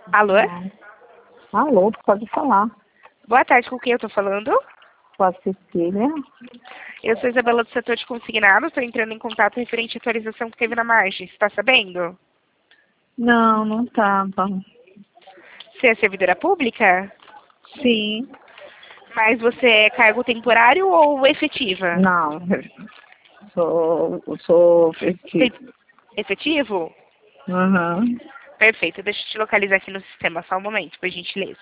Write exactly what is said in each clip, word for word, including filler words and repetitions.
Alô? Alô, pode falar. Boa tarde, com quem eu tô falando? Com a Cecília. Eu sou Isabela do setor de consignados, estou entrando em contato referente à atualização que teve na margem. Você está sabendo? Não, não estava. Você é servidora pública? Sim. Mas você é cargo temporário ou efetiva? Não, sou, sou efetivo. Tem- Efetivo? Uhum. Perfeito, deixa eu te localizar aqui no sistema, só um momento, por gentileza.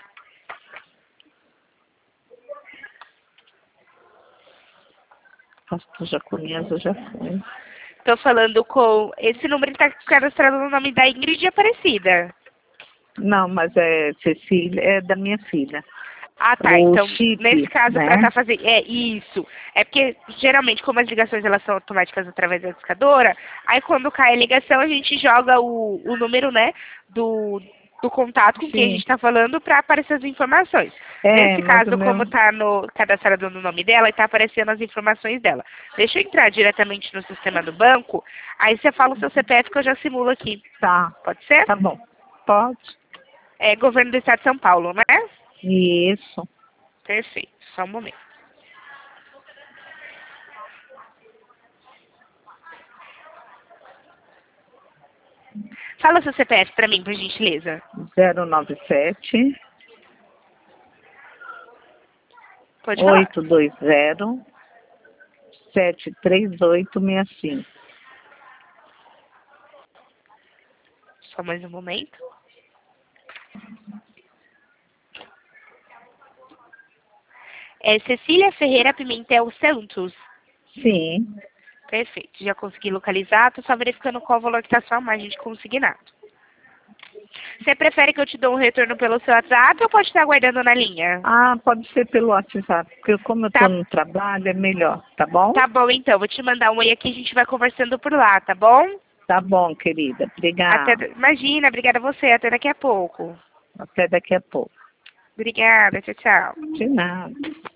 Pastor Jaconias já foi. Estou falando com... Esse número está cadastrado no nome da Ingrid Aparecida. Não, mas é Cecília, é da minha filha. Ah, tá. O Então, chip, nesse caso, para né? estar fazendo... É, isso. É porque, geralmente, como as ligações elas são automáticas através da discadora, aí quando cai a ligação, a gente joga o, o número, né, do, do contato com quem a gente Sim. está falando para aparecer as informações. É, Nesse mas o caso, meu... como está no, cadastrado no nome dela, está aparecendo as informações dela. Deixa eu entrar diretamente no sistema do banco, aí você fala o seu C P F que eu já simulo aqui. Tá, Pode ser? tá bom. Pode? É governo do estado de São Paulo, né? Isso. Perfeito. Só um momento. Fala seu C P F pra mim, por gentileza. zero nove sete, Pode falar. oito dois zero, sete três oito seis cinco. Só mais um momento. É Cecília Ferreira Pimentel Santos. Sim. Perfeito. Já consegui localizar. Tô só verificando qual o valor que tá sua margem de consignado. Você prefere que eu te dou um retorno pelo seu WhatsApp ou pode estar aguardando na linha? Ah, pode ser pelo WhatsApp, porque como eu Tá, estou no trabalho é melhor, tá bom? tá bom, então. Vou te mandar um oi aqui e a gente vai conversando por lá, tá bom? Tá bom, querida. Até, Obrigada. imagina, obrigada a você. Até daqui a pouco. Até daqui a pouco. Obrigada. Tchau, tchau. De nada.